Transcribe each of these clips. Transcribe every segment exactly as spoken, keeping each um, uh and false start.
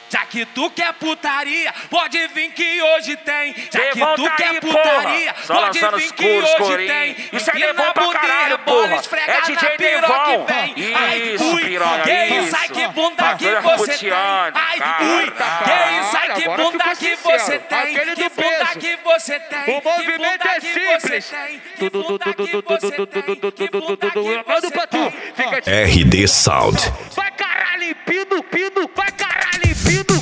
Já que tu quer putaria, pode vir que hoje tem. Já que Devon tu tá quer aí, putaria, porra. pode Só vir lançando que os hoje corinhos. tem. Isso é Empina Devon a pra bunda e caralho, rebola, porra. esfrega É na D J piroca Devon. que vem. Ai, Isso, ui, piranha, que isso, isso. ai que bunda que Bagulho você tem. arroteando, Ai, cara. ui, que isso, ai que Agora bunda ficou que sincero. você tem. Aquele Que do bunda peso. que você tem. O movimento é simples. Que bunda que você tem. Que bunda que Manda você pra tem. tu. Fica de... R D Sound. Vai caralho, pido, pido. Vai caralho, pido.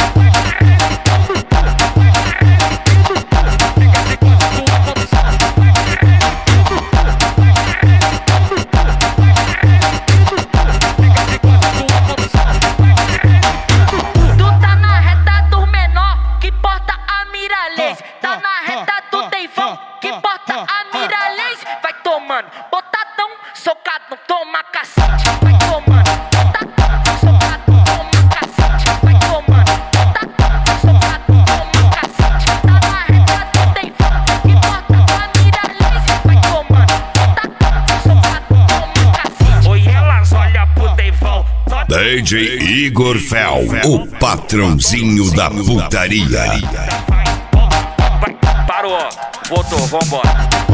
Tu tá na reta dos menor, que porta a mira laser. Tá na reta do Deivão, que porta a mira laser. Vai tomando, botadão, socadão, toma cacete. Vai tomando, botadão, socadão, toma cacete. Vai tomando, botadão, socadão, toma cacete. Tá na reta do Deivão, que porta a mira laser. Vai tomando, botadão, socadão, toma cacete. Oi, elas olham pro Devon. D J Igor Fel, o patrãozinho da putaria. Vai, parou, voltou, vambora.